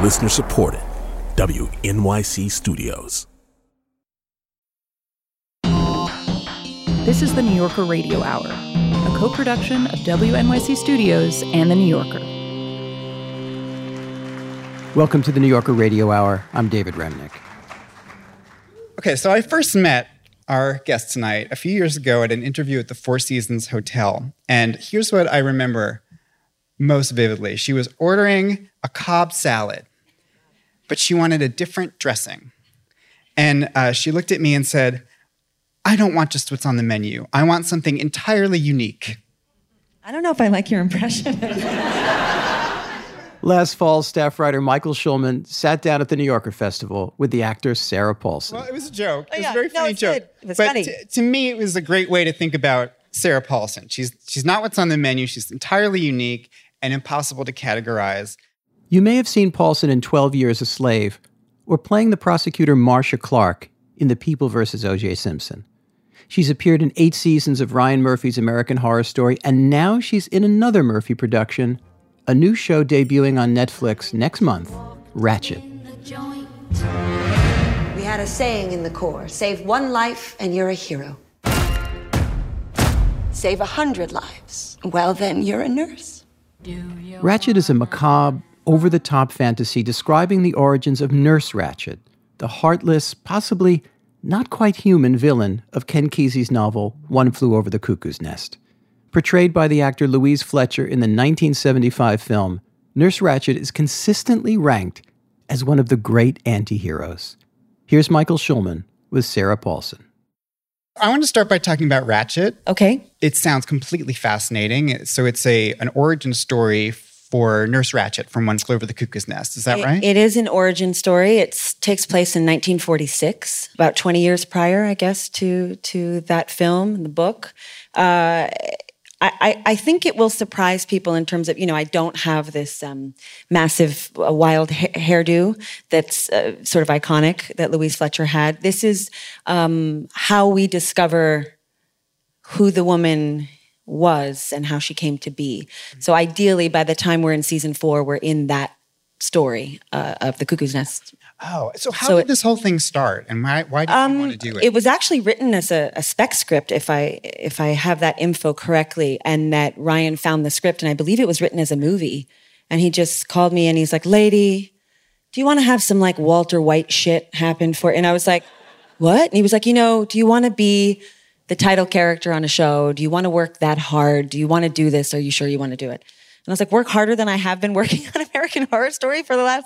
Listener supported. WNYC Studios. This is the New Yorker Radio Hour, a co-production of WNYC Studios and The New Yorker. Welcome to the New Yorker Radio Hour. I'm David Remnick. Okay, so I first met our guest tonight a few years ago at an interview at the Four Seasons Hotel. And here's what I remember most vividly. She was ordering a Cobb salad, but she wanted a different dressing. And she looked at me and said, I don't want just what's on the menu. I want something entirely unique. I don't know if I like your impression. Last fall, staff writer Michael Schulman sat down at the New Yorker Festival with the actor Sarah Paulson. Well, it was a joke. It was a very funny joke. It was funny. To me, it was a great way to think about Sarah Paulson. She's not what's on the menu. She's entirely unique and impossible to categorize. You may have seen Paulson in 12 Years a Slave or playing the prosecutor Marcia Clark in The People vs. O.J. Simpson. She's appeared in 8 seasons of Ryan Murphy's American Horror Story, and now she's in another Murphy production, a new show debuting on Netflix next month, Ratched. We had a saying in the Corps, save one life and you're a hero. Save 100 lives, well then you're a nurse. Ratched is a macabre, over-the-top fantasy describing the origins of Nurse Ratched, the heartless, possibly not quite human villain of Ken Kesey's novel, One Flew Over the Cuckoo's Nest. Portrayed by the actor Louise Fletcher in the 1975 film, Nurse Ratched is consistently ranked as one of the great anti-heroes. Here's Michael Schulman with Sarah Paulson. I want to start by talking about Ratched. Okay. It sounds completely fascinating. So it's an origin story for Nurse Ratched from One Flew Over the Cuckoo's Nest. Is that right? It is an origin story. It takes place in 1946, about 20 years prior, I guess, to that film, the book. I think it will surprise people in terms of, I don't have this massive wild hairdo that's sort of iconic that Louise Fletcher had. This is how we discover who the woman was and how she came to be. So ideally, by the time we're in season 4, we're in that story of the Cuckoo's Nest. Oh, so how did this whole thing start, and why did you want to do it? It was actually written as a spec script, if I have that info correctly, and that Ryan found the script, and I believe it was written as a movie, and he just called me and he's like, "Lady, do you want to have some like Walter White shit happen for?" And I was like, "What?" And he was like, "Do you want to be the title character on a show? Do you want to work that hard? Do you want to do this? Are you sure you want to do it?" And I was like, work harder than I have been working on American Horror Story for the last,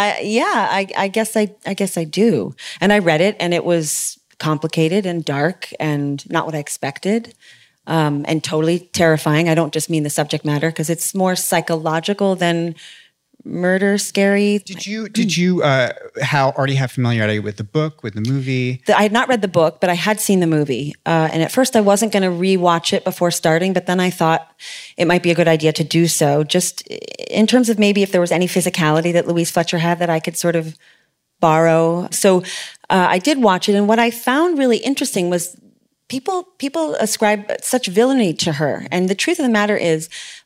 I guess I do. And I read it, and it was complicated and dark and not what I expected, and totally terrifying. I don't just mean the subject matter, because it's more psychological than murder, scary. Did you already have familiarity with the book, with the movie? I had not read the book, but I had seen the movie. And at first I wasn't going to rewatch it before starting, but then I thought it might be a good idea to do so, just in terms of maybe if there was any physicality that Louise Fletcher had that I could sort of borrow. So I did watch it, and what I found really interesting was people ascribe such villainy to her. And the truth of the matter is,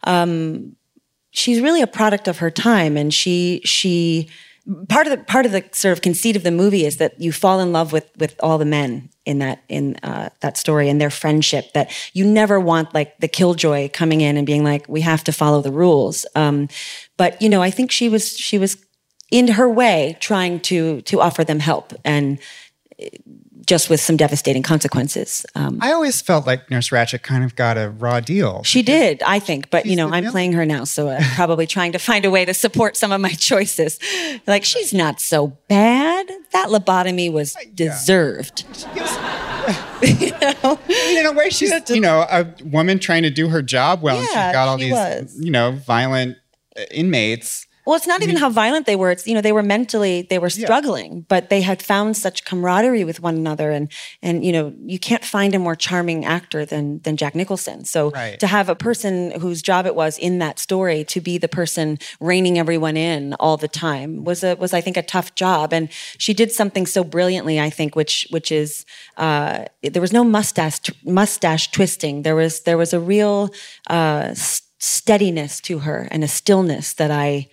she's really a product of her time, and she part of the sort of conceit of the movie is that you fall in love with all the men in that story and their friendship, that you never want like the killjoy coming in and being like, we have to follow the rules. But I think she was in her way trying to offer them help, and just with some devastating consequences. I always felt like Nurse Ratched kind of got a raw deal. She did, I think. But, I'm playing her now, so I'm probably trying to find a way to support some of my choices. Like, she's not so bad. That lobotomy was deserved. In a way, she's, a woman trying to do her job well. And she's got all these, violent inmates. Well, it's not even how violent they were. It's, they were mentally, they were struggling, but they had found such camaraderie with one another. And you can't find a more charming actor than Jack Nicholson. So to have a person whose job it was in that story to be the person reining everyone in all the time was I think, a tough job. And she did something so brilliantly, I think, which is, there was no mustache twisting. There was a real steadiness to her and a stillness that I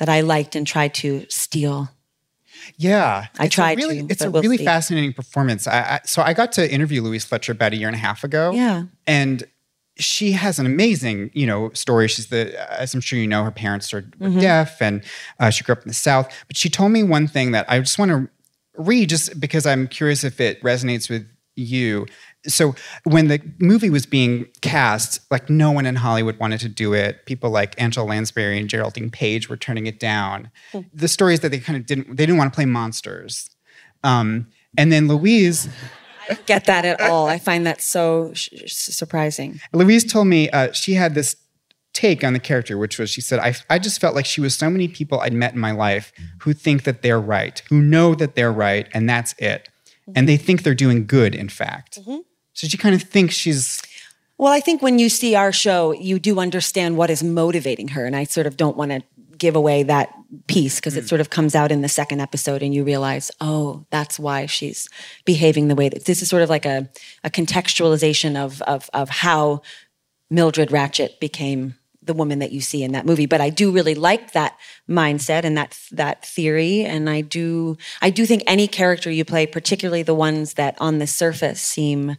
that I liked and tried to steal. Yeah. I tried to, It's but a we'll really see. fascinating performance. So I got to interview Louise Fletcher about a year and a half ago. Yeah. And she has an amazing, story. She's as I'm sure you know, her parents were deaf, and she grew up in the South. But she told me one thing that I just want to read, just because I'm curious if it resonates with you. So when the movie was being cast, like no one in Hollywood wanted to do it. People like Angela Lansbury and Geraldine Page were turning it down. The story is that they didn't want to play monsters. And then Louise Get that at all. I find that so surprising. Louise told me she had this take on the character, which was, she said, I just felt like she was so many people I'd met in my life who think that they're right, who know that they're right, and that's it. And they think they're doing good, in fact. So she kind of thinks she's... Well, I think when you see our show, you do understand what is motivating her. And I sort of don't want to give away that piece because it sort of comes out in the second episode and you realize, oh, that's why she's behaving the way that... This is sort of like a contextualization of how Mildred Ratched became the woman that you see in that movie. But I do really like that mindset and that theory. And I do think any character you play, particularly the ones that on the surface seem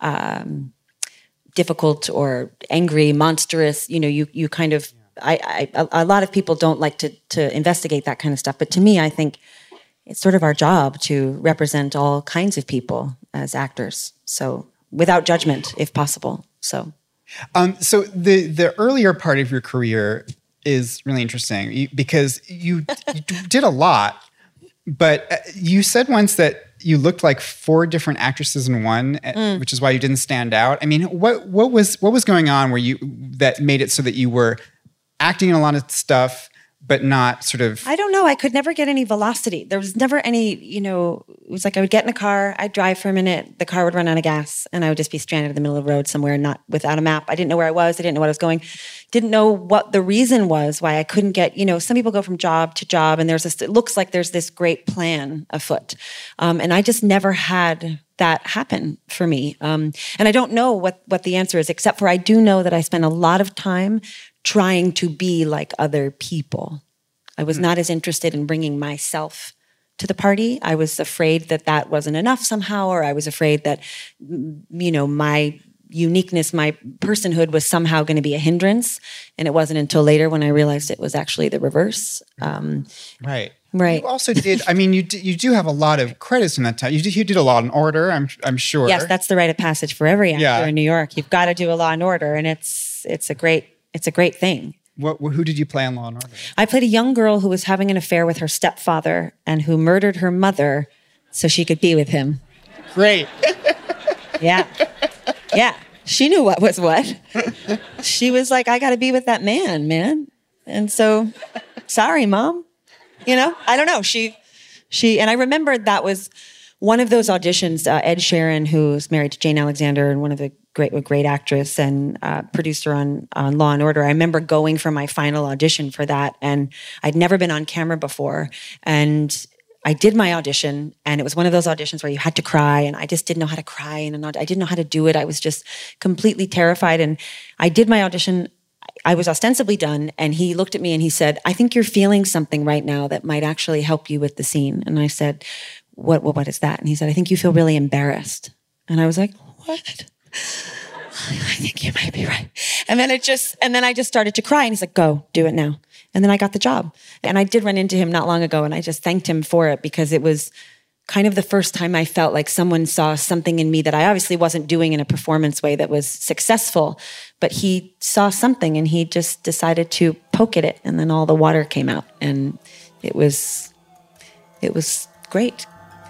difficult or angry, monstrous, you kind of, a lot of people don't like to investigate that kind of stuff. But to me, I think it's sort of our job to represent all kinds of people as actors. So without judgment, if possible. So the earlier part of your career is really interesting because you did a lot, but you said once that you looked like 4 different actresses in one, which is why you didn't stand out. I mean, what was going on that made it so that you were acting in a lot of stuff, but not sort of... I don't know. I could never get any velocity. There was never any, it was like I would get in a car, I'd drive for a minute, the car would run out of gas, and I would just be stranded in the middle of the road somewhere, not without a map. I didn't know where I was. I didn't know what I was going. Didn't know what the reason was why I couldn't get, some people go from job to job, and it looks like there's this great plan afoot. And I just never had that happen for me. And I don't know what the answer is, except for I do know that I spent a lot of time trying to be like other people. I was not as interested in bringing myself to the party. I was afraid that wasn't enough somehow, or I was afraid that, my uniqueness, my personhood was somehow going to be a hindrance. And it wasn't until later when I realized it was actually the reverse. Right. Right. You also did, you do have a lot of credits in that time. You did a Law and Order, I'm sure. Yes, that's the rite of passage for every actor in New York. You've got to do a Law and Order, and it's a great thing. Who did you play on Law and Order? I played a young girl who was having an affair with her stepfather and who murdered her mother so she could be with him. Great. Yeah. Yeah. She knew what was what. She was like, I got to be with that man. And so, sorry, Mom. I don't know. She, and I remembered that was one of those auditions, Ed Sheeran, who's married to Jane Alexander and one of the great actress and producer on Law and Order. I remember going for my final audition for that, and I'd never been on camera before. And I did my audition, and it was one of those auditions where you had to cry, and I just didn't know how to cry, and I didn't know how to do it. I was just completely terrified. And I did my audition. I was ostensibly done, and he looked at me and he said, I think you're feeling something right now that might actually help you with the scene. And I said, what is that? And he said, I think you feel really embarrassed. And I was like, what? I think you might be right. And then I just started to cry, and he's like, go, do it now. And then I got the job. And I did run into him not long ago, and I just thanked him for it because it was kind of the first time I felt like someone saw something in me that I obviously wasn't doing in a performance way that was successful, but he saw something and he just decided to poke at it, and then all the water came out, and it was great.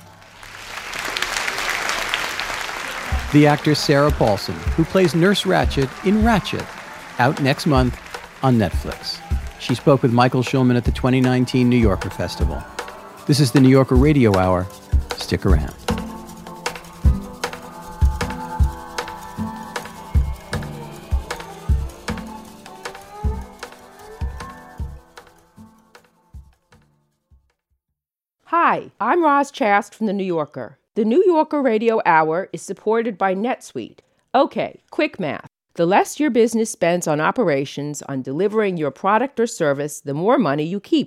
The actor Sarah Paulson, who plays Nurse Ratched in Ratched, out next month on Netflix. She spoke with Michael Schulman at the 2019 New Yorker Festival. This is the New Yorker Radio Hour. Stick around. Hi, I'm Roz Chast from The New Yorker. The New Yorker Radio Hour is supported by NetSuite. Okay, quick math. The less your business spends on operations, on delivering your product or service, the more money you keep.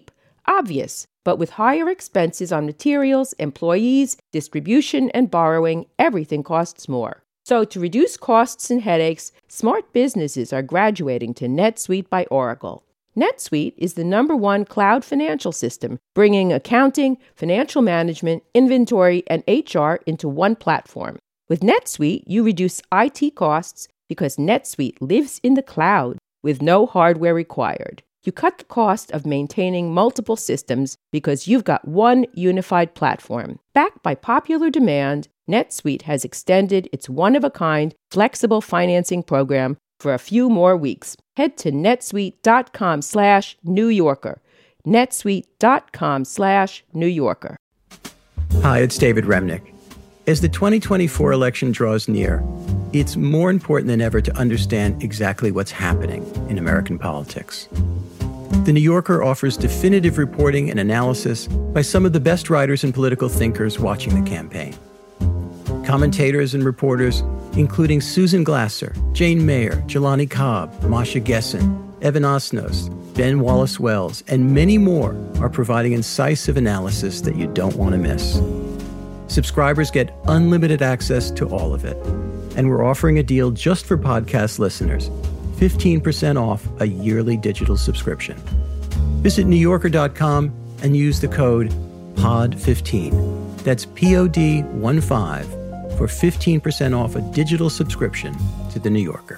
Obvious, but with higher expenses on materials, employees, distribution, and borrowing, everything costs more. So to reduce costs and headaches, smart businesses are graduating to NetSuite by Oracle. NetSuite is the #1 cloud financial system, bringing accounting, financial management, inventory, and HR into one platform. With NetSuite, you reduce IT costs because NetSuite lives in the cloud with no hardware required. You cut the cost of maintaining multiple systems because you've got one unified platform. Backed by popular demand, NetSuite has extended its one-of-a-kind flexible financing program for a few more weeks. Head to netsuite.com/New Yorker. netsuite.com/New Yorker. Hi, it's David Remnick. As the 2024 election draws near, it's more important than ever to understand exactly what's happening in American politics. The New Yorker offers definitive reporting and analysis by some of the best writers and political thinkers watching the campaign. Commentators and reporters, including Susan Glasser, Jane Mayer, Jelani Cobb, Masha Gessen, Evan Osnos, Ben Wallace-Wells, and many more are providing incisive analysis that you don't want to miss. Subscribers get unlimited access to all of it. And we're offering a deal just for podcast listeners, 15% off a yearly digital subscription. Visit NewYorker.com and use the code POD15. That's POD15 for 15% off a digital subscription to The New Yorker.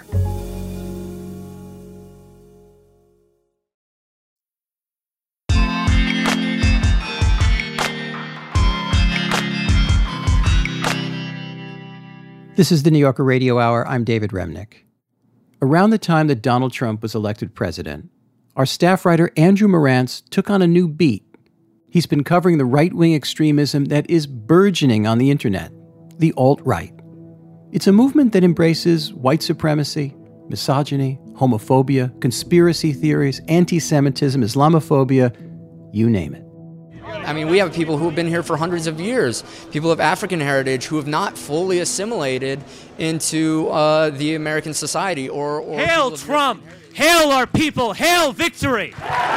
This is the New Yorker Radio Hour. I'm David Remnick. Around the time that Donald Trump was elected president, our staff writer Andrew Marantz took on a new beat. He's been covering the right-wing extremism that is burgeoning on the internet, the alt-right. It's a movement that embraces white supremacy, misogyny, homophobia, conspiracy theories, anti-Semitism, Islamophobia, you name it. I mean, we have people who have been here for hundreds of years, people of African heritage who have not fully assimilated into the American society or Hail Trump! Hail our people! Hail victory!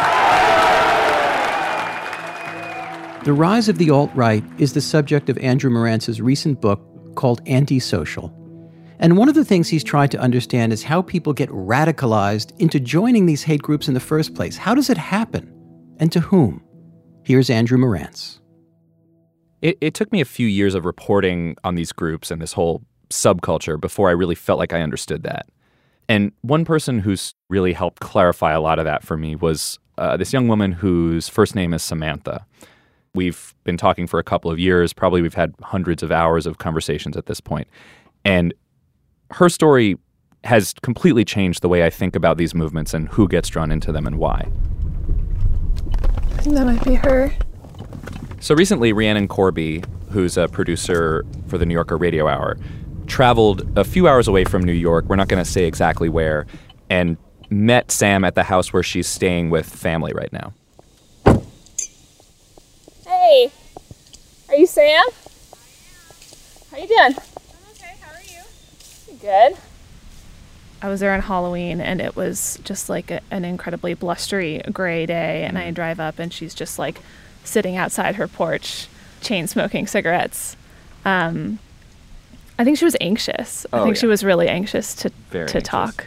The rise of the alt-right is the subject of Andrew Marantz's recent book called Antisocial. And one of the things he's tried to understand is how people get radicalized into joining these hate groups in the first place. How does it happen? And to whom? Here's Andrew Marantz. It took me a few years of reporting on these groups and this whole subculture before I really felt like I understood that. And one person who's really helped clarify a lot of that for me was this young woman whose first name is Samantha. We've been talking for a couple of years. Probably we've had hundreds of hours of conversations at this point. And her story has completely changed the way I think about these movements and who gets drawn into them and why. I think that might be her. So recently, Rhiannon Corby, who's a producer for the New Yorker Radio Hour, traveled a few hours away from New York, we're not going to say exactly where, and met Sam at the house where she's staying with family right now. Hey, are you Sam? How you doing? I'm okay, how are you? Good. I was there on Halloween, and it was just like an incredibly blustery gray day, and I drive up, and she's just like sitting outside her porch, chain smoking cigarettes. I think she was anxious. I think she was really anxious to talk.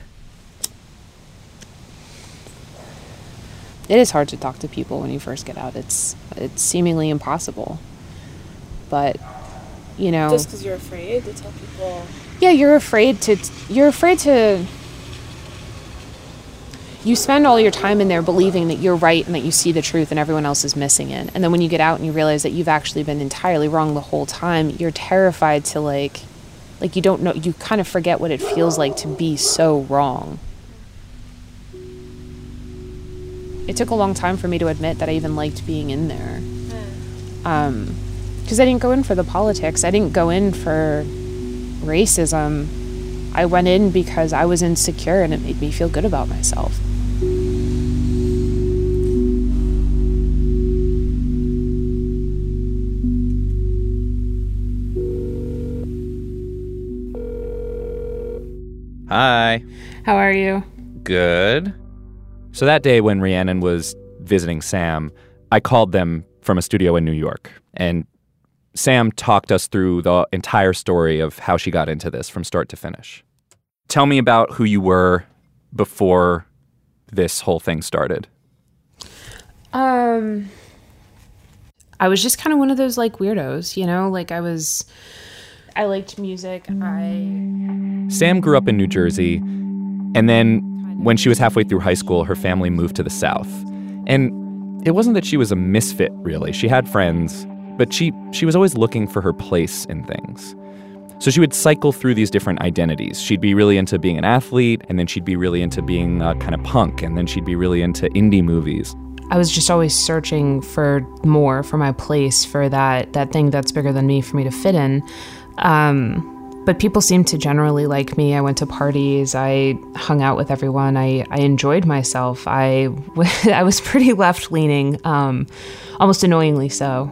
It is hard to talk to people when you first get out. It's seemingly impossible. But, you know... Just because you're afraid to tell people... Yeah, you're afraid to... You spend all your time in there believing that you're right and that you see the truth and everyone else is missing it. And then when you get out and you realize that you've actually been entirely wrong the whole time, you're terrified to, like you don't know... You kind of forget what it feels like to be so wrong. It took a long time for me to admit that I even liked being in there. Because I didn't go in for the politics. I didn't go in for racism. I went in because I was insecure and it made me feel good about myself. Hi. How are you? Good. So that day when Rhiannon was visiting Sam, I called them from a studio in New York, and Sam talked us through the entire story of how she got into this from start to finish. Tell me about who you were before this whole thing started. I was just kind of one of those like weirdos, you know, like I liked music. Sam grew up in New Jersey, and then when she was halfway through high school, her family moved to the South. And it wasn't that she was a misfit, really. She had friends, but she was always looking for her place in things. So she would cycle through these different identities. She'd be really into being an athlete, and then she'd be really into being kind of punk, and then she'd be really into indie movies. I was just always searching for more, for my place, for that thing that's bigger than me for me to fit in. But people seemed to generally like me. I went to parties. I hung out with everyone. I enjoyed myself. I was pretty left-leaning, almost annoyingly so.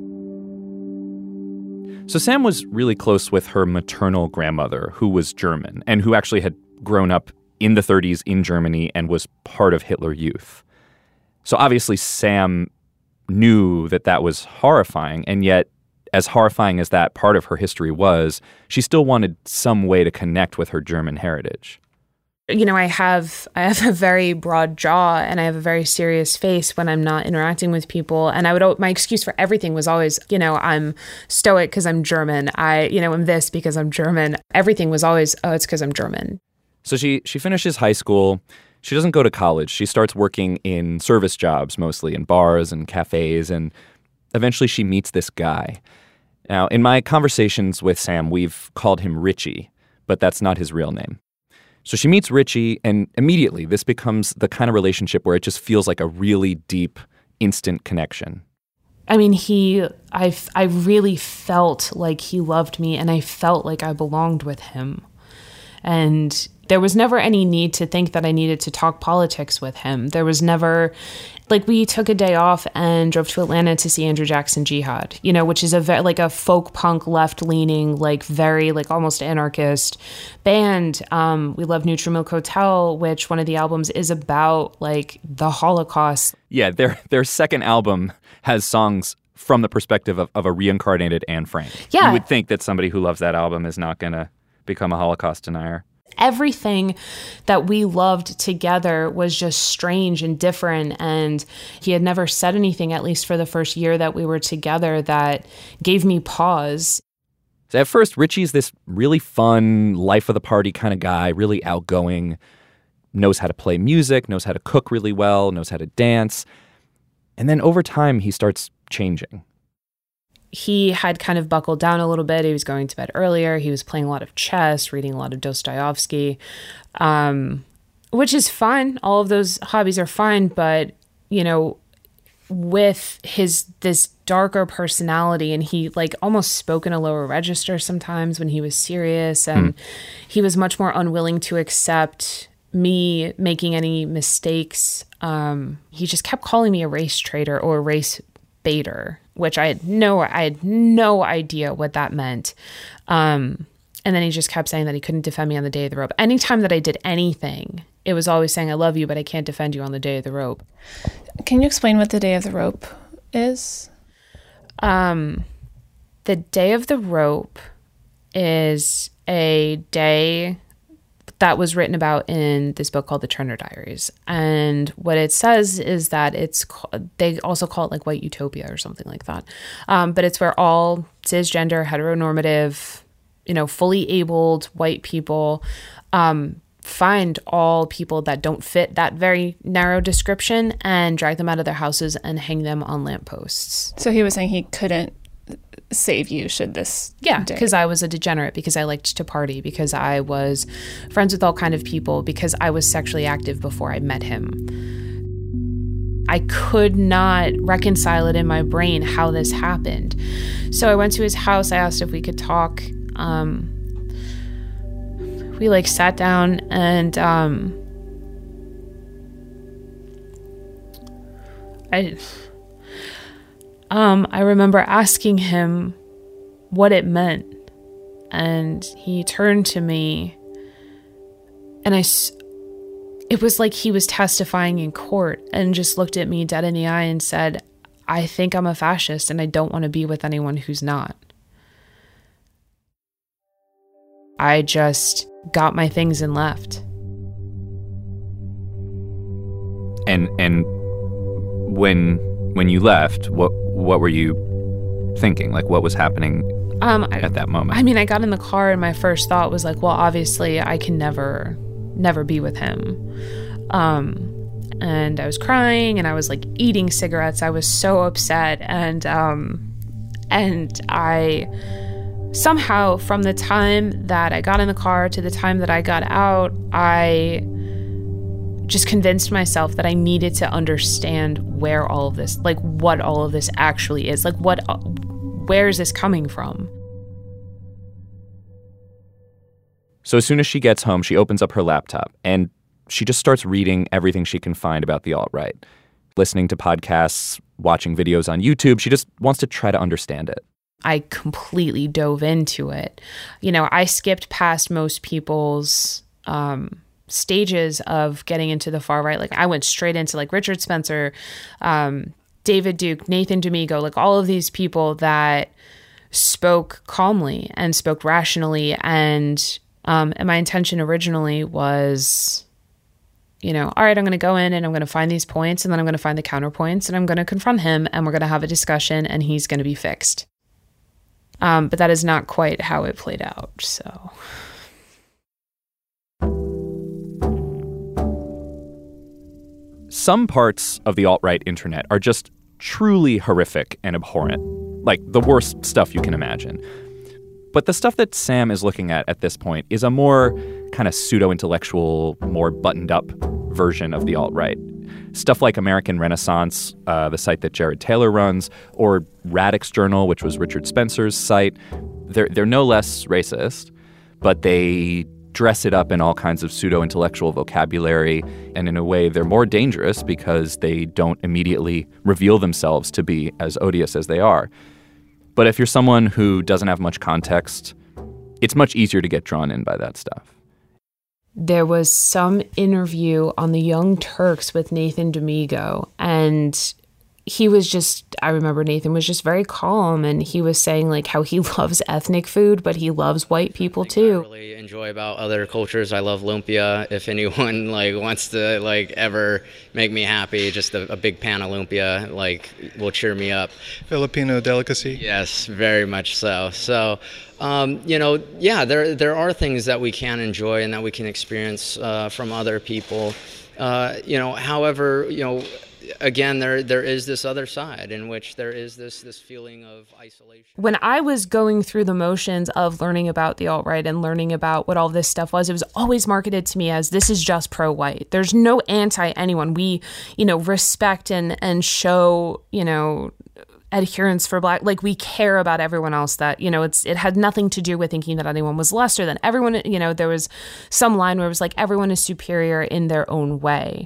So Sam was really close with her maternal grandmother, who was German, and who actually had grown up in the 30s in Germany and was part of Hitler Youth. So obviously Sam knew that was horrifying, and yet, as horrifying as that part of her history was, she still wanted some way to connect with her German heritage. You know, I have a very broad jaw, and I have a very serious face when I'm not interacting with people. And my excuse for everything was always, you know, I'm stoic because I'm German. I'm this because I'm German. Everything was always, it's because I'm German. So she finishes high school. She doesn't go to college. She starts working in service jobs, mostly in bars and cafes, and eventually she meets this guy. Now, in my conversations with Sam, we've called him Richie, but that's not his real name. So she meets Richie, and immediately this becomes the kind of relationship where it just feels like a really deep, instant connection. I mean, I really felt like he loved me, and I felt like I belonged with him. And there was never any need to think that I needed to talk politics with him. There was never, like, we took a day off and drove to Atlanta to see Andrew Jackson Jihad, you know, which is a folk punk left-leaning, like very like almost anarchist band. We love Neutral Milk Hotel, which one of the albums is about like the Holocaust. Yeah, their second album has songs from the perspective of a reincarnated Anne Frank. Yeah. You would think that somebody who loves that album is not going to become a Holocaust denier. Everything that we loved together was just strange and different, and he had never said anything, at least for the first year that we were together, that gave me pause. So at first, Richie's this really fun, life of the party kind of guy, really outgoing, knows how to play music, knows how to cook really well, knows how to dance. And then over time, he starts changing. He had kind of buckled down a little bit. He was going to bed earlier. He was playing a lot of chess, reading a lot of Dostoevsky, which is fine. All of those hobbies are fine. But, you know, with this darker personality, and he like almost spoke in a lower register sometimes when he was serious. And he was much more unwilling to accept me making any mistakes. He just kept calling me a race traitor or a race baiter, which I had no idea what that meant. And then he just kept saying that he couldn't defend me on the day of the rope. Anytime that I did anything, it was always saying, I love you, but I can't defend you on the day of the rope. Can you explain what the day of the rope is? The day of the rope is a day that was written about in this book called The Turner Diaries. And what it says is that they also call it like white utopia or something like that. But it's where all cisgender, heteronormative, you know, fully abled white people find all people that don't fit that very narrow description and drag them out of their houses and hang them on lampposts. So he was saying he couldn't save you should this because I was a degenerate, because I liked to party, because I was friends with all kind of people, because I was sexually active before I met him. I could not reconcile it in my brain how this happened. So I went to his house. I asked if we could talk. We like sat down and I remember asking him what it meant, and he turned to me, and it was like he was testifying in court, and just looked at me dead in the eye and said, I think I'm a fascist and I don't want to be with anyone who's not. I just got my things and left. And when you left, what were you thinking? Like, what was happening at that moment? I mean, I got in the car and my first thought was like, well, obviously I can never be with him. And I was crying and I was like eating cigarettes. I was so upset. And I somehow, from the time that I got in the car to the time that I got out, I just convinced myself that I needed to understand where all of this, like what all of this actually is. Like where is this coming from? So as soon as she gets home, she opens up her laptop and she just starts reading everything she can find about the alt-right, listening to podcasts, watching videos on YouTube. She just wants to try to understand it. I completely dove into it. You know, I skipped past most people's stages of getting into the far right. Like I went straight into like Richard Spencer, David Duke, Nathan D'Amico, like all of these people that spoke calmly and spoke rationally. And my intention originally was, you know, all right, I'm going to go in and I'm going to find these points and then I'm going to find the counterpoints and I'm going to confront him and we're going to have a discussion and he's going to be fixed. But that is not quite how it played out, so. Some parts of the alt-right internet are just truly horrific and abhorrent, like the worst stuff you can imagine. But the stuff that Sam is looking at this point is a more kind of pseudo-intellectual, more buttoned-up version of the alt-right. Stuff like American Renaissance, the site that Jared Taylor runs, or Radix Journal, which was Richard Spencer's site. They're no less racist, but they dress it up in all kinds of pseudo-intellectual vocabulary, and in a way they're more dangerous because they don't immediately reveal themselves to be as odious as they are. But if you're someone who doesn't have much context, it's much easier to get drawn in by that stuff. There was some interview on the Young Turks with Nathan D'Amico, and he was just, I remember Nathan was just very calm, and he was saying like how he loves ethnic food, but he loves white people too. I really enjoy about other cultures. I love lumpia. If anyone like wants to like ever make me happy, just a big pan of lumpia like will cheer me up. Filipino delicacy. Yes, very much so. So, you know, yeah, there are things that we can enjoy and that we can experience from other people. You know, however, you know, again, there is this other side in which there is this feeling of isolation. When I was going through the motions of learning about the alt-right and learning about what all this stuff was, it was always marketed to me as this is just pro-white. There's no anti-anyone. We, you know, respect and show, you know, adherence for Black, like we care about everyone else, that, you know, it had nothing to do with thinking that anyone was lesser than everyone. You know, there was some line where it was like everyone is superior in their own way.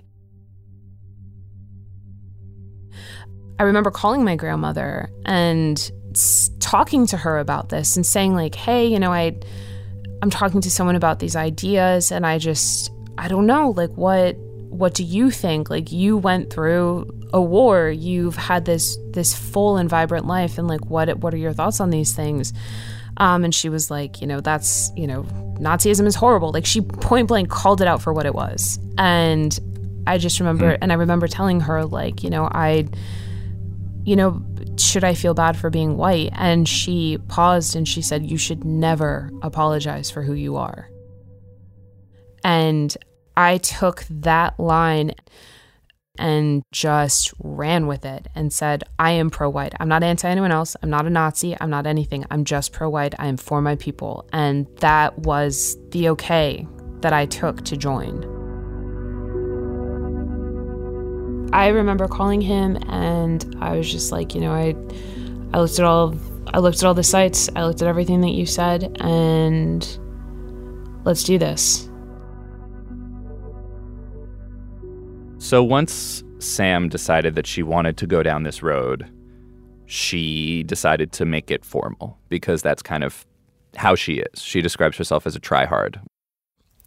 I remember calling my grandmother and talking to her about this and saying like, hey, you know, I'm talking to someone about these ideas and I don't know, like what do you think? Like you went through a war, you've had this full and vibrant life, and like what are your thoughts on these things? And she was like, you know, that's, you know, Nazism is horrible. Like she point blank called it out for what it was. And I just remember, and I remember telling her like, you know, should I feel bad for being white? And she paused and she said, you should never apologize for who you are. And I took that line and just ran with it and said, I am pro-white. I'm not anti anyone else. I'm not a Nazi. I'm not anything. I'm just pro-white. I am for my people. And that was the okay that I took to join. I remember calling him and I was just like, you know, I looked at all the sites, I looked at everything that you said, and let's do this. So once Sam decided that she wanted to go down this road, she decided to make it formal because that's kind of how she is. She describes herself as a tryhard.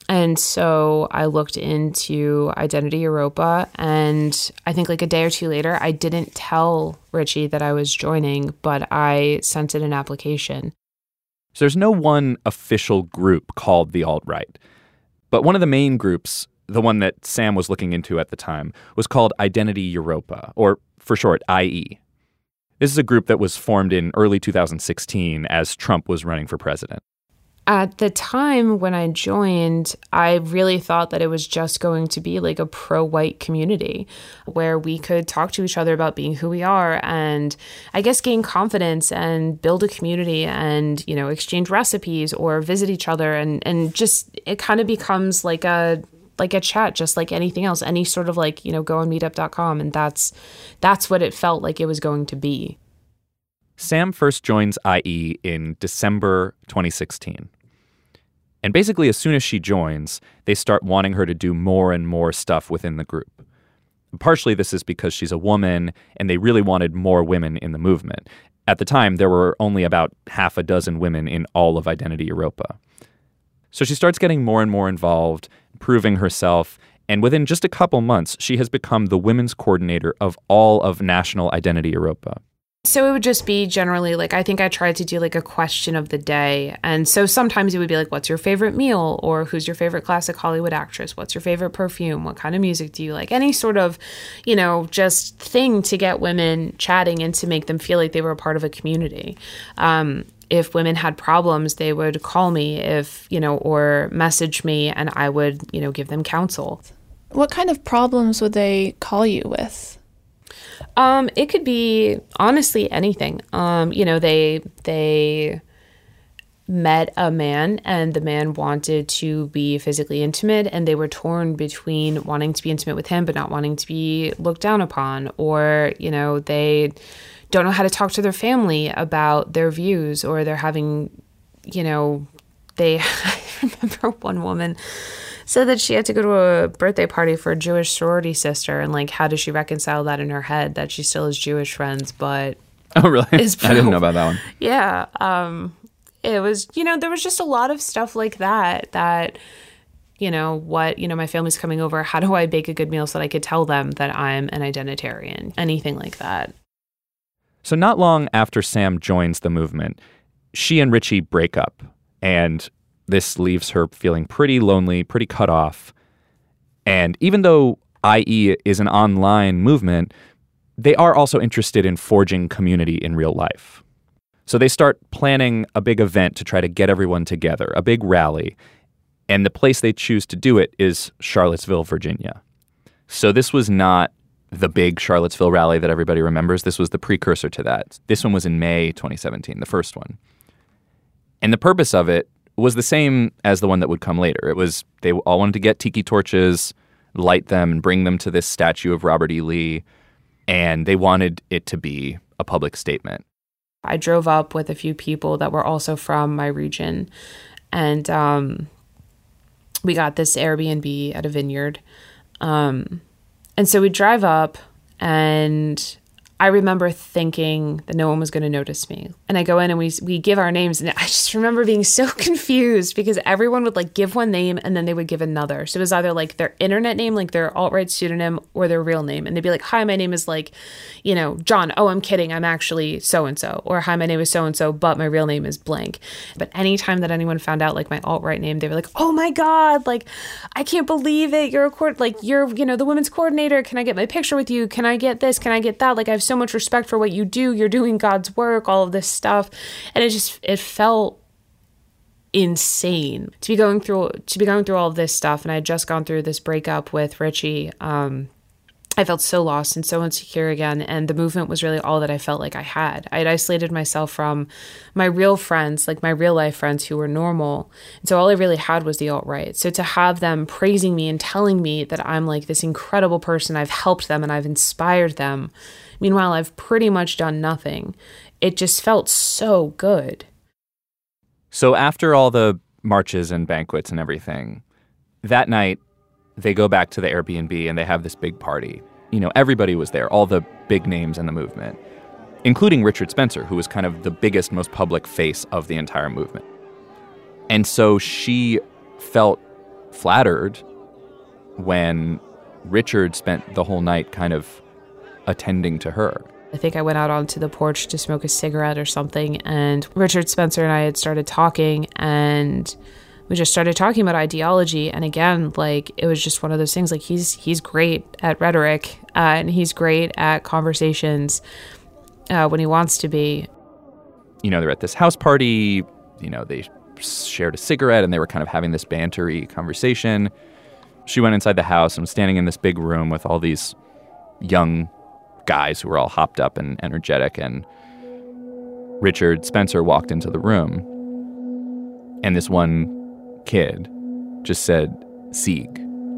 And so I looked into Identity Europa, and I think like a day or two later, I didn't tell Richie that I was joining, but I sent in an application. So there's no one official group called the alt-right, but one of the main groups, the one that Sam was looking into at the time, was called Identity Europa, or for short, IE. This is a group that was formed in early 2016 as Trump was running for president. At the time when I joined, I really thought that it was just going to be like a pro-white community where we could talk to each other about being who we are and I guess gain confidence and build a community and, you know, exchange recipes or visit each other and just it kind of becomes like a chat, just like anything else, any sort of like, you know, go on meetup.com. And that's what it felt like it was going to be. Sam first joins IE in December 2016. And basically, as soon as she joins, they start wanting her to do more and more stuff within the group. Partially, this is because she's a woman, and they really wanted more women in the movement. At the time, there were only about half a dozen women in all of Identity Europa. So she starts getting more and more involved, proving herself, and within just a couple months, she has become the women's coordinator of all of National Identity Europa. So it would just be generally like, I think I tried to do like a question of the day. And so sometimes it would be like, what's your favorite meal? Or who's your favorite classic Hollywood actress? What's your favorite perfume? What kind of music do you like? Any sort of, you know, just thing to get women chatting and to make them feel like they were a part of a community. If women had problems, they would call me or message me and I would, you know, give them counsel. What kind of problems would they call you with? It could be honestly anything. They met a man and the man wanted to be physically intimate and they were torn between wanting to be intimate with him but not wanting to be looked down upon, or, you know, they don't know how to talk to their family about their views, or they're having, you know, I remember one woman said that she had to go to a birthday party for a Jewish sorority sister, and like, how does she reconcile that in her head that she still has Jewish friends, but oh really? I didn't know about that one. Yeah, it was, you know, there was just a lot of stuff like that, you know, my family's coming over. How do I bake a good meal so that I could tell them that I'm an identitarian? Anything like that. So not long after Sam joins the movement, she and Richie break up, and this leaves her feeling pretty lonely, pretty cut off. And even though IE is an online movement, they are also interested in forging community in real life. So they start planning a big event to try to get everyone together, a big rally. And the place they choose to do it is Charlottesville, Virginia. So this was not the big Charlottesville rally that everybody remembers. This was the precursor to that. This one was in May 2017, the first one. And the purpose of it was the same as the one that would come later. It was, they all wanted to get tiki torches, light them, and bring them to this statue of Robert E. Lee, and they wanted it to be a public statement. I drove up with a few people that were also from my region, and we got this Airbnb at a vineyard. And so we drive up, and I remember thinking that no one was going to notice me. And I go in and we give our names. And I just remember being so confused because everyone would like give one name and then they would give another. So it was either like their internet name, like their alt-right pseudonym, or their real name. And they'd be like, hi, my name is like, you know, John. Oh, I'm kidding. I'm actually so-and-so. Or hi, my name is so-and-so, but my real name is blank. But anytime that anyone found out like my alt-right name, they were like, oh my God, like, I can't believe it. You're you know, the women's coordinator. Can I get my picture with you? Can I get this? Can I get that? Like, I have so much respect for what you do. You're doing God's work, all of this stuff. And it felt insane to be going through all of this stuff. And I had just gone through this breakup with Richie. I felt so lost and so insecure again. And the movement was really all that I felt like I had. I had isolated myself from my real friends, like my real life friends who were normal. And so all I really had was the alt-right. So to have them praising me and telling me that I'm like this incredible person, I've helped them and I've inspired them. Meanwhile, I've pretty much done nothing. It just felt so good. So after all the marches and banquets and everything, that night, they go back to the Airbnb and they have this big party. You know, everybody was there, all the big names in the movement, including Richard Spencer, who was kind of the biggest, most public face of the entire movement. And so she felt flattered when Richard spent the whole night kind of attending to her. I think I went out onto the porch to smoke a cigarette or something, and Richard Spencer and I had started talking, and we just started talking about ideology. And again, like, it was just one of those things, like, he's great at rhetoric, and he's great at conversations when he wants to be. You know, they're at this house party, you know, they shared a cigarette and they were kind of having this bantery conversation. She went inside the house and was standing in this big room with all these young guys who were all hopped up and energetic, and Richard Spencer walked into the room, and this one kid just said, "Sieg."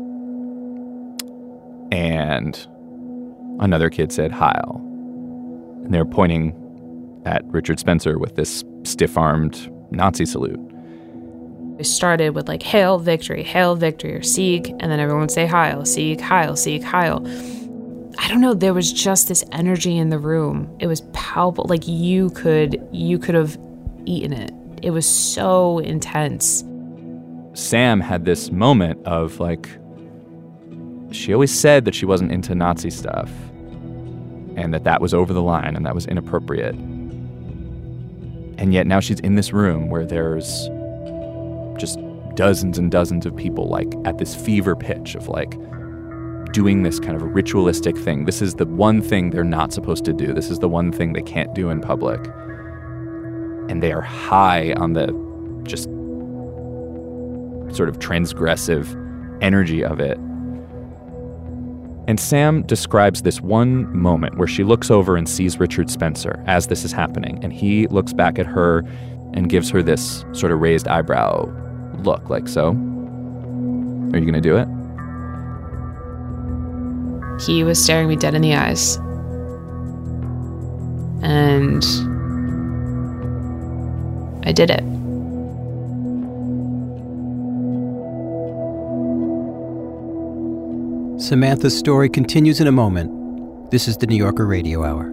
And another kid said, "Heil." And they were pointing at Richard Spencer with this stiff-armed Nazi salute. We started with like, "Hail victory," or "Sieg," and then everyone would say, "Heil," "Sieg," "Heil," "Sieg," "Heil." I don't know, there was just this energy in the room. It was palpable, like you could have eaten it. It was so intense. Sam had this moment of like, she always said that she wasn't into Nazi stuff and that was over the line and that was inappropriate. And yet now she's in this room where there's just dozens and dozens of people like at this fever pitch of like doing this kind of a ritualistic thing. This is the one thing they're not supposed to do. This is the one thing they can't do in public. And they are high on the just sort of transgressive energy of it. And Sam describes this one moment where she looks over and sees Richard Spencer as this is happening. And he looks back at her and gives her this sort of raised eyebrow look, like, "So, are you going to do it?" He was staring me dead in the eyes. And I did it. Samantha's story continues in a moment. This is the New Yorker Radio Hour.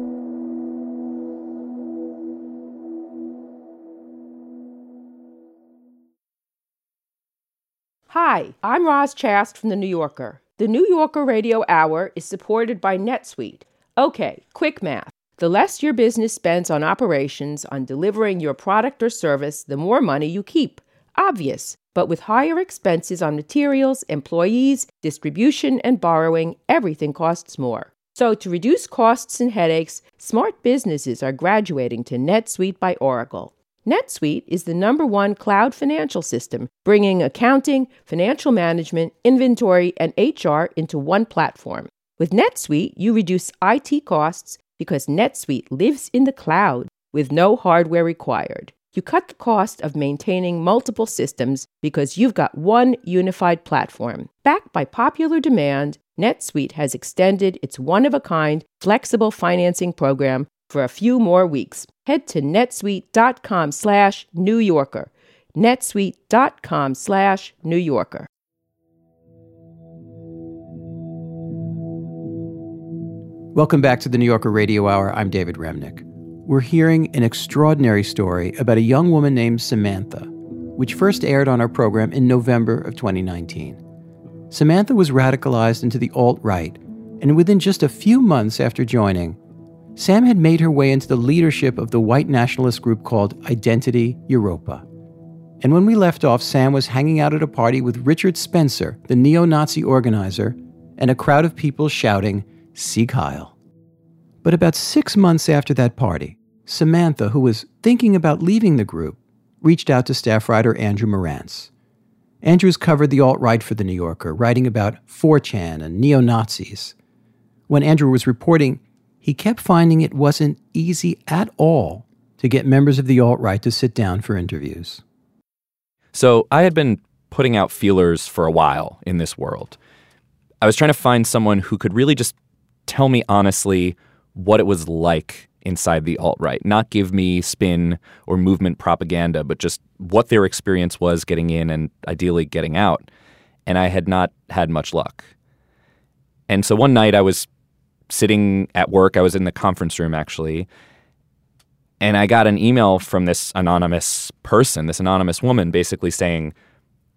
Hi, I'm Roz Chast from The New Yorker. The New Yorker Radio Hour is supported by NetSuite. Okay, quick math. The less your business spends on operations, on delivering your product or service, the more money you keep. Obvious. But with higher expenses on materials, employees, distribution, and borrowing, everything costs more. So to reduce costs and headaches, smart businesses are graduating to NetSuite by Oracle. NetSuite is the #1 cloud financial system, bringing accounting, financial management, inventory, and HR into one platform. With NetSuite, you reduce IT costs because NetSuite lives in the cloud with no hardware required. You cut the cost of maintaining multiple systems because you've got one unified platform. Backed by popular demand, NetSuite has extended its one-of-a-kind flexible financing program for a few more weeks. Head to netsuite.com/New Yorker. netsuite.com/New Yorker. Welcome back to the New Yorker Radio Hour. I'm David Remnick. We're hearing an extraordinary story about a young woman named Samantha, which first aired on our program in November of 2019. Samantha was radicalized into the alt-right, and within just a few months after joining, Sam had made her way into the leadership of the white nationalist group called Identity Europa. And when we left off, Sam was hanging out at a party with Richard Spencer, the neo-Nazi organizer, and a crowd of people shouting, "Sieg Heil." But about 6 months after that party, Samantha, who was thinking about leaving the group, reached out to staff writer Andrew Marantz. Andrew's covered the alt-right for The New Yorker, writing about 4chan and neo-Nazis. When Andrew was reporting, he kept finding it wasn't easy at all to get members of the alt-right to sit down for interviews. So I had been putting out feelers for a while in this world. I was trying to find someone who could really just tell me honestly what it was like inside the alt-right, not give me spin or movement propaganda, but just what their experience was getting in and ideally getting out. And I had not had much luck. And so one night I was sitting at work. I was in the conference room, actually, and I got an email from this anonymous person, this anonymous woman, basically saying,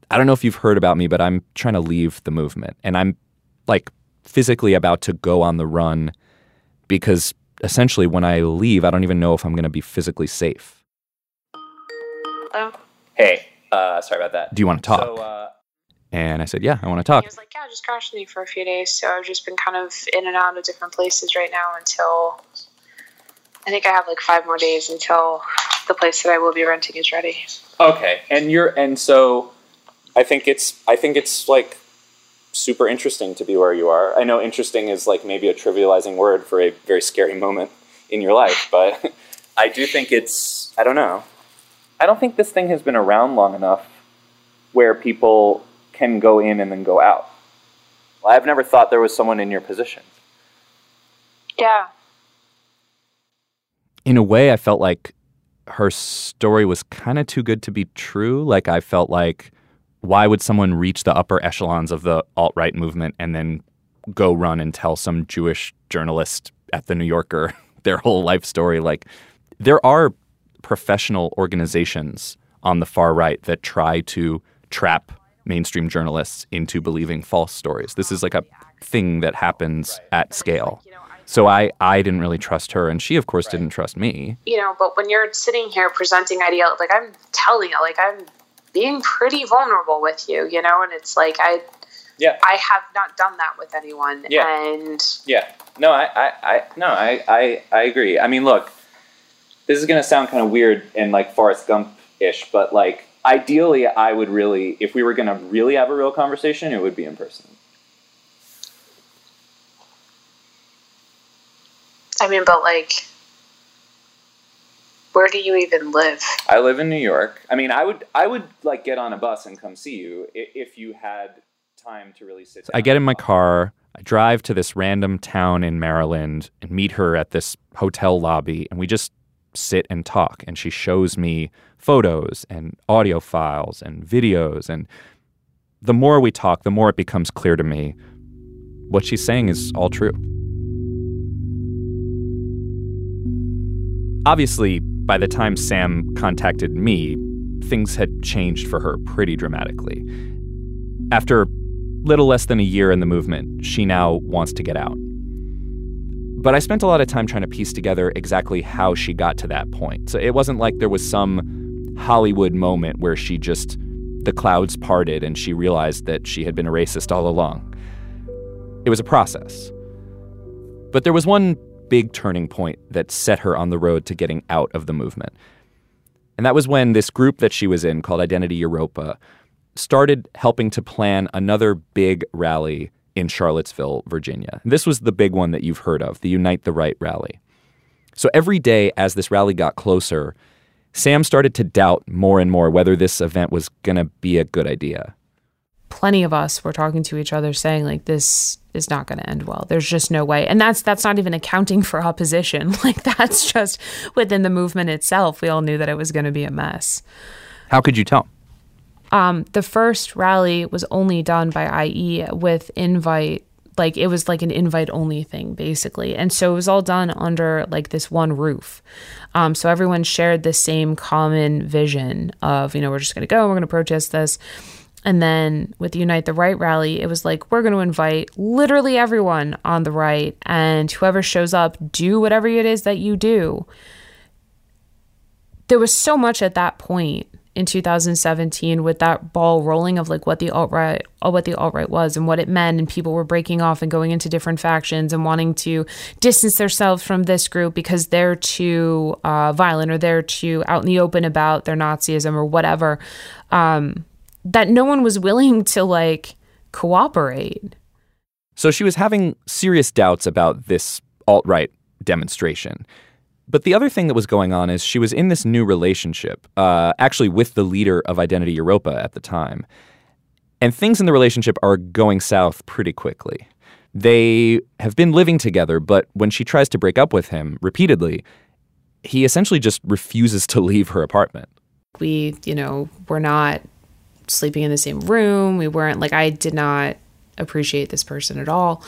I don't know if you've heard about me, but I'm trying to leave the movement. And I'm like physically about to go on the run because essentially when I leave, I don't even know if I'm going to be physically safe. Hello? Hey, sorry about that. Do you want to talk? So, and I said, yeah, I want to talk. He was like, yeah, just crash with me for a few days. So I've just been kind of in and out of different places right now until I think I have like 5 more days until the place that I will be renting is ready. Okay, and so I think it's like super interesting to be where you are. I know interesting is like maybe a trivializing word for a very scary moment in your life, but I do think I don't know. I don't think this thing has been around long enough where people can go in and then go out. Well, I've never thought there was someone in your position. Yeah. In a way, I felt like her story was kind of too good to be true. Like, I felt like, why would someone reach the upper echelons of the alt-right movement and then go run and tell some Jewish journalist at the New Yorker their whole life story? Like, there are professional organizations on the far right that try to trap mainstream journalists into believing false stories. This is like a thing that happens at scale. So I didn't really trust her, and she, of course, didn't trust me. You know, but when you're sitting here presenting ideal, like I'm telling you, like I'm being pretty vulnerable with you, you know, and it's like I have not done that with anyone. Yeah. And No, I agree. I mean, look, this is going to sound kind of weird and like Forrest Gump-ish, but like ideally I would really, if we were going to really have a real conversation, it would be in person. I mean, but like, where do you even live? I live in New York. I mean, I would like get on a bus and come see you if you had time to really sit down. I get in my car, I drive to this random town in Maryland and meet her at this hotel lobby, and we just sit and talk. And she shows me photos and audio files and videos. And the more we talk, the more it becomes clear to me what she's saying is all true. Obviously, by the time Sam contacted me, things had changed for her pretty dramatically. After little less than a year in the movement, she now wants to get out. But I spent a lot of time trying to piece together exactly how she got to that point. So it wasn't like there was some Hollywood moment where the clouds parted and she realized that she had been a racist all along. It was a process. But there was one big turning point that set her on the road to getting out of the movement. And that was when this group that she was in, called Identity Europa, started helping to plan another big rally in Charlottesville, Virginia. This was the big one that you've heard of, the Unite the Right rally. So every day as this rally got closer, Sam started to doubt more and more whether this event was going to be a good idea. Plenty of us were talking to each other saying, like, this is not going to end well. There's just no way. And that's not even accounting for opposition. Like, that's just within the movement itself. We all knew that it was going to be a mess. How could you tell? The first rally was only done by IE with invite. Like, it was like an invite-only thing, basically. And so it was all done under, like, this one roof. So everyone shared the same common vision of, you know, we're just going to go and we're going to protest this. And then with the Unite the Right rally, it was like, we're going to invite literally everyone on the right, and whoever shows up, do whatever it is that you do. There was so much at that point in 2017 with that ball rolling of like what the alt-right was and what it meant, and people were breaking off and going into different factions and wanting to distance themselves from this group because they're too violent or they're too out in the open about their Nazism or whatever. That no one was willing to, like, cooperate. So she was having serious doubts about this alt-right demonstration. But the other thing that was going on is she was in this new relationship, actually with the leader of Identity Europa at the time. And things in the relationship are going south pretty quickly. They have been living together, but when she tries to break up with him repeatedly, he essentially just refuses to leave her apartment. We, were not sleeping in the same room. We weren't, like, I did not appreciate this person at all.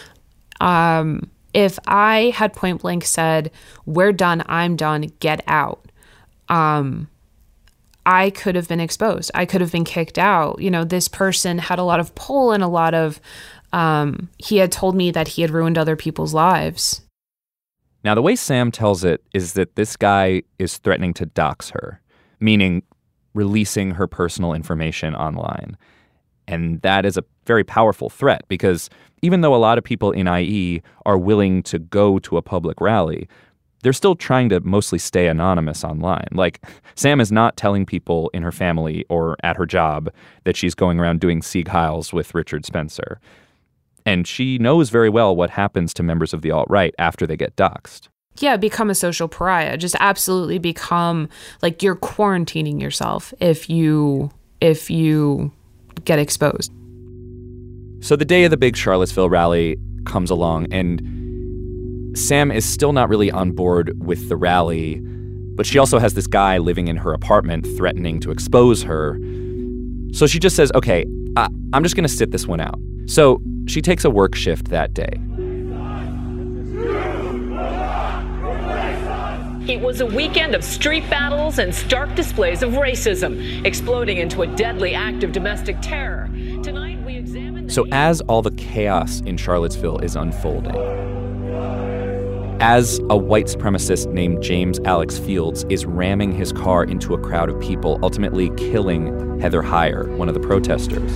If I had point blank said, we're done, I'm done, get out, I could have been exposed. I could have been kicked out. You know, this person had a lot of pull and a lot of, he had told me that he had ruined other people's lives. Now, the way Sam tells it is that this guy is threatening to dox her, meaning releasing her personal information online. And that is a very powerful threat because even though a lot of people in IE are willing to go to a public rally, they're still trying to mostly stay anonymous online. Like, Sam is not telling people in her family or at her job that she's going around doing Sieg Heils with Richard Spencer. And she knows very well what happens to members of the alt-right after they get doxxed. Yeah, become a social pariah. Just absolutely become, like, you're quarantining yourself if you get exposed. So the day of the big Charlottesville rally comes along, and Sam is still not really on board with the rally, but she also has this guy living in her apartment threatening to expose her. So she just says, okay, I'm just going to sit this one out. So she takes a work shift that day. It was a weekend of street battles and stark displays of racism, exploding into a deadly act of domestic terror. Tonight we examine... So as all the chaos in Charlottesville is unfolding, as a white supremacist named James Alex Fields is ramming his car into a crowd of people, ultimately killing Heather Heyer, one of the protesters,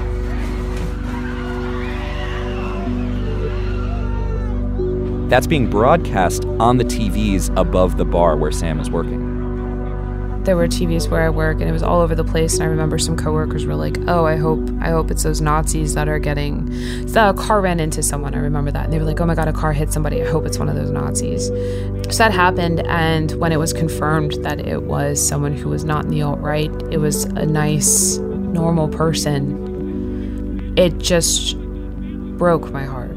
that's being broadcast on the TVs above the bar where Sam is working. There were TVs where I work, and it was all over the place. And I remember some coworkers were like, "Oh, I hope it's those Nazis that are getting." The car ran into someone. I remember that, and they were like, "Oh my God, a car hit somebody. I hope it's one of those Nazis." So that happened, and when it was confirmed that it was someone who was not in the alt-right, it was a nice, normal person. It just broke my heart.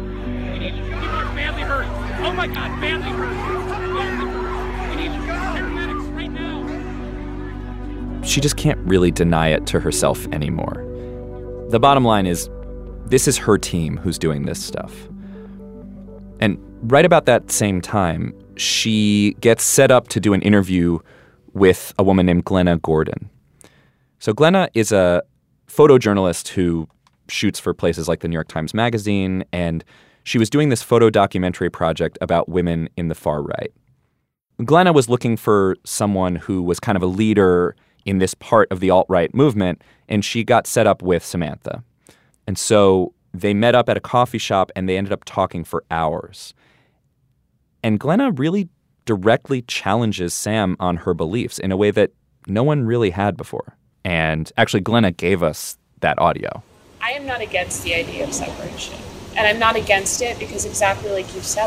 Oh my God, badly hurt. We need paramedics right now. She just can't really deny it to herself anymore. The bottom line is, this is her team who's doing this stuff. And right about that same time, she gets set up to do an interview with a woman named Glenna Gordon. So Glenna is a photojournalist who shoots for places like the New York Times Magazine, and she was doing this photo documentary project about women in the far right. Glenna was looking for someone who was kind of a leader in this part of the alt-right movement, and she got set up with Samantha. And so they met up at a coffee shop, and they ended up talking for hours. And Glenna really directly challenges Sam on her beliefs in a way that no one really had before. And actually, Glenna gave us that audio. I am not against the idea of separation. And I'm not against it because exactly like you said,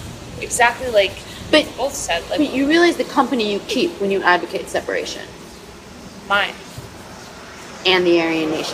but both said. But you realize the company you keep when you advocate separation. Mine. And the Aryan nations.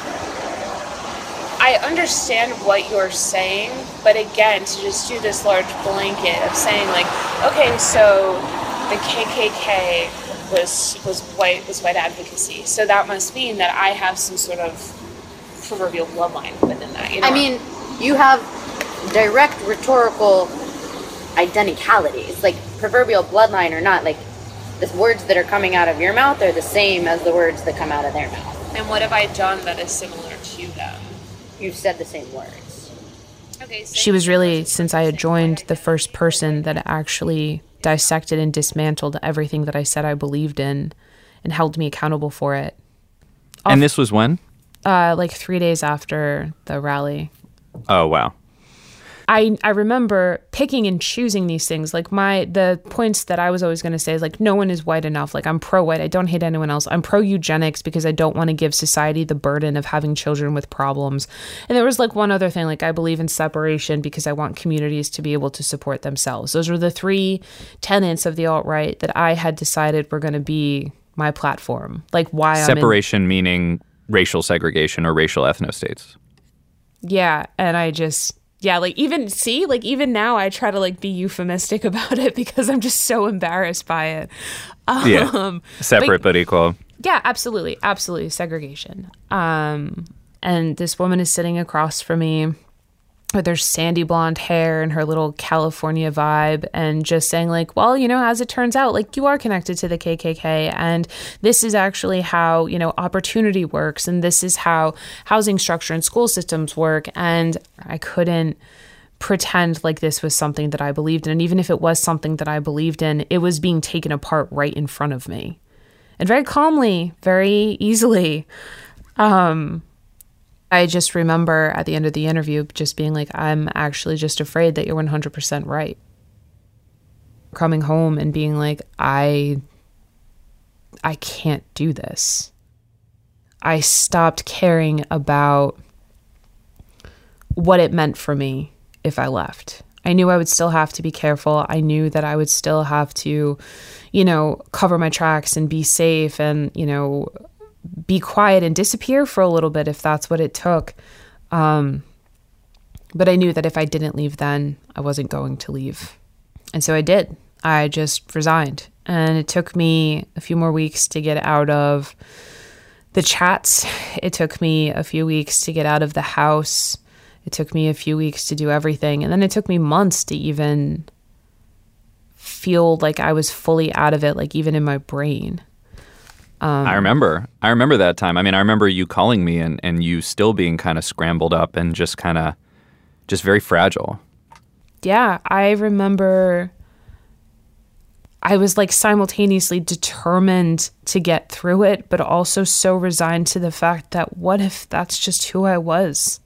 I understand what you're saying, but again, to just do this large blanket of saying like, okay, so the KKK was white advocacy, so that must mean that I have some sort of proverbial bloodline within that. You know? I mean, you have direct rhetorical identicalities, like proverbial bloodline or not, like the words that are coming out of your mouth are the same as the words that come out of their mouth. And what have I done that is similar to them? You've said the same words. Okay. She was really, since I had joined, the first person that actually dissected and dismantled everything that I said I believed in and held me accountable for it. And this was when? Like 3 days after the rally. Oh, wow. I remember picking and choosing these things. Like the points that I was always going to say is like, no one is white enough. Like, I'm pro-white. I don't hate anyone else. I'm pro-eugenics because I don't want to give society the burden of having children with problems. And there was like one other thing, like I believe in separation because I want communities to be able to support themselves. Those were the three tenets of the alt-right that I had decided were going to be my platform. Like why separation meaning racial segregation or racial ethnostates. Yeah. And I just... Yeah, like even now I try to like be euphemistic about it because I'm just so embarrassed by it. Separate but equal. Yeah, absolutely. Absolutely. Segregation. And this woman is sitting across from me with her sandy blonde hair and her little California vibe, and just saying like, well, you know, as it turns out, like, you are connected to the KKK, and this is actually how, you know, opportunity works, and this is how housing structure and school systems work. And I couldn't pretend like this was something that I believed in. And even if it was something that I believed in, it was being taken apart right in front of me, and very calmly, very easily. I just remember at the end of the interview just being like, I'm actually just afraid that you're 100% right. Coming home and being like, I can't do this. I stopped caring about what it meant for me if I left. I knew I would still have to be careful. I knew that I would still have to, you know, cover my tracks and be safe and, you know, be quiet and disappear for a little bit if that's what it took. But I knew that if I didn't leave then, I wasn't going to leave. And so I did. I just resigned. And it took me a few more weeks to get out of the chats. It took me a few weeks to get out of the house. It took me a few weeks to do everything. And then it took me months to even feel like I was fully out of it, like even in my brain. I remember that time. I mean, I remember you calling me and you still being kind of scrambled up and just very fragile. Yeah, I remember I was like simultaneously determined to get through it, but also so resigned to the fact that what if that's just who I was?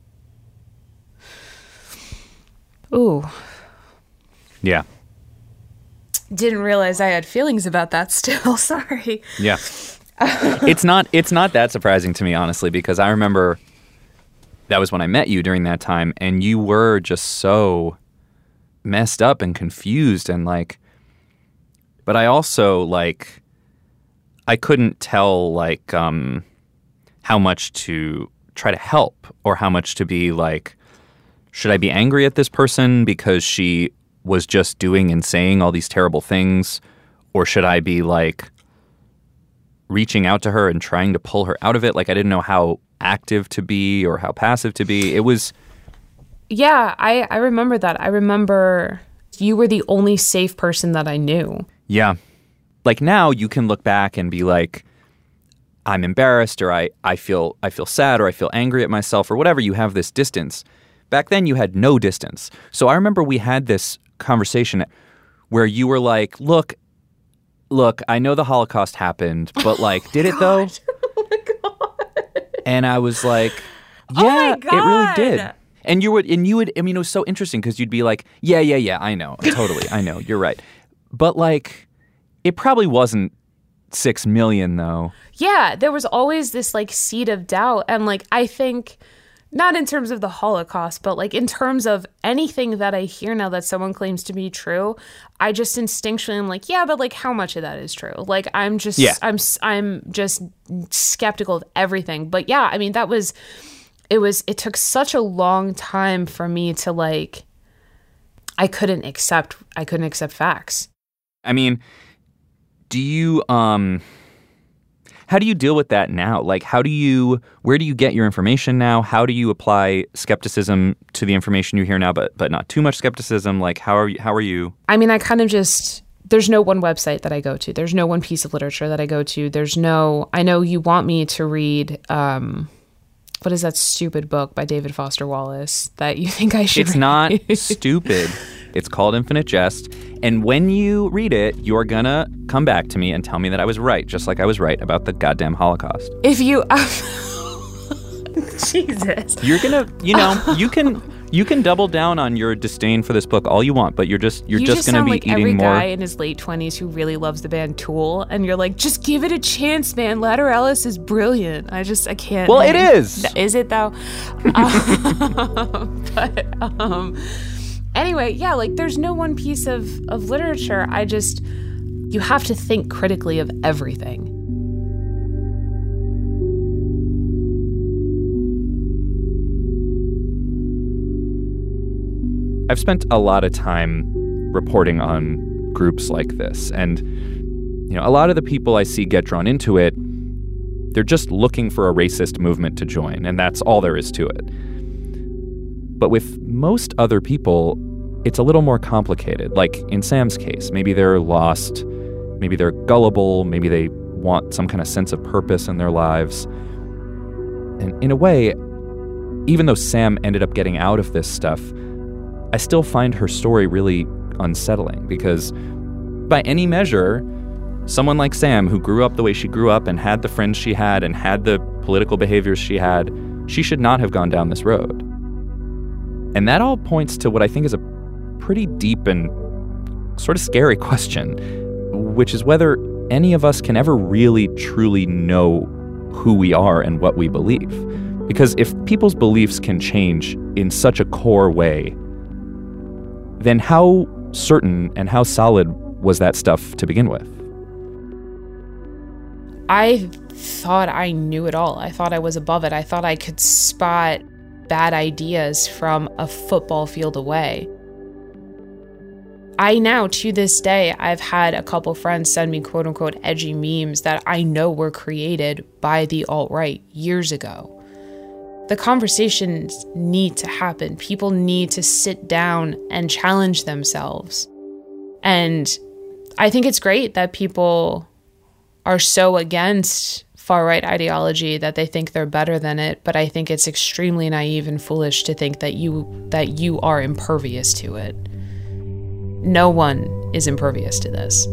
Ooh. Yeah. Didn't realize I had feelings about that still. Sorry. Yeah. It's not that surprising to me, honestly, because I remember that was when I met you during that time, and you were just so messed up and confused and like, but I also like, I couldn't tell like how much to try to help or how much to be like, should I be angry at this person because she was just doing and saying all these terrible things, or should I be like reaching out to her and trying to pull her out of it? Like, I didn't know how active to be or how passive to be. It was... Yeah, I remember that. I remember you were the only safe person that I knew. Yeah. Like, now you can look back and be like, I'm embarrassed, or I feel sad, or I feel angry at myself, or whatever. You have this distance. Back then, you had no distance. So I remember we had this conversation where you were like, look, I know the Holocaust happened, but like, did it though? Oh my God. And I was like, yeah, it really did. And you would, I mean, it was so interesting because you'd be like, yeah, I know, totally, I know, you're right. But like, it probably wasn't 6 million though. Yeah, there was always this like seed of doubt. And like, I think, not in terms of the Holocaust, but like in terms of anything that I hear now that someone claims to be true, I just instinctually am like, yeah, but like how much of that is true? Like I'm just skeptical of everything. But yeah, I mean, it took such a long time for me to like, I couldn't accept facts. I mean, do you, how do you deal with that now? Like, where do you get your information now? How do you apply skepticism to the information you hear now, but not too much skepticism? Like, how are you? I mean, I kind of just, there's no one website that I go to. There's no one piece of literature that I go to. I know you want me to read, what is that stupid book by David Foster Wallace that you think I should read? It's not stupid. It's called Infinite Jest. And when you read it, you're gonna come back to me and tell me that I was right, just like I was right about the goddamn Holocaust. If you... Jesus. You're gonna, you can double down on your disdain for this book all you want, but you're just gonna be like eating every more. Guy in his late 20s who really loves the band Tool, and you're like, just give it a chance, man. Ladder Ellis is brilliant. I can't. Well, it is. Is it though? Anyway, yeah, like there's no one piece of literature. You have to think critically of everything. I've spent a lot of time reporting on groups like this, and a lot of the people I see get drawn into it, they're just looking for a racist movement to join, and that's all there is to it. But with most other people, it's a little more complicated. Like in Sam's case, maybe they're lost, maybe they're gullible, maybe they want some kind of sense of purpose in their lives. And in a way, even though Sam ended up getting out of this stuff, I still find her story really unsettling because by any measure, someone like Sam, who grew up the way she grew up and had the friends she had and had the political behaviors she had, she should not have gone down this road. And that all points to what I think is a pretty deep and sort of scary question, which is whether any of us can ever really truly know who we are and what we believe. Because if people's beliefs can change in such a core way, then how certain and how solid was that stuff to begin with? I thought I knew it all. I thought I was above it. I thought I could spot bad ideas from a football field away. I now, to this day, I've had a couple friends send me quote-unquote edgy memes that I know were created by the alt-right years ago. The conversations need to happen. People need to sit down and challenge themselves. And I think it's great that people are so against far-right ideology that they think they're better than it, but I think it's extremely naive and foolish to think that you are impervious to it. No one is impervious to this.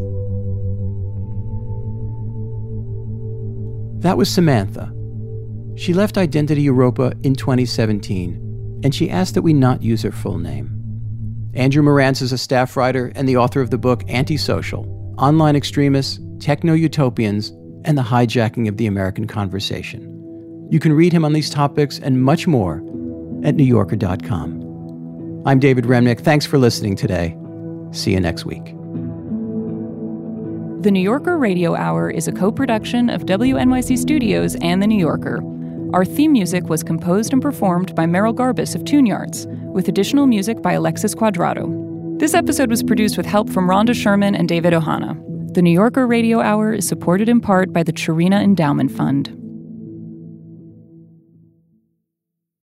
That was Samantha. She left Identity Europa in 2017, and she asked that we not use her full name. Andrew Marantz is a staff writer and the author of the book Antisocial: Online Extremists, Techno-Utopians, and the Hijacking of the American Conversation. You can read him on these topics and much more at NewYorker.com. I'm David Remnick. Thanks for listening today. See you next week. The New Yorker Radio Hour is a co-production of WNYC Studios and The New Yorker. Our theme music was composed and performed by Merrill Garbus of Tune Yards, with additional music by Alexis Quadrado. This episode was produced with help from Rhonda Sherman and David Ohana. The New Yorker Radio Hour is supported in part by the Chirina Endowment Fund.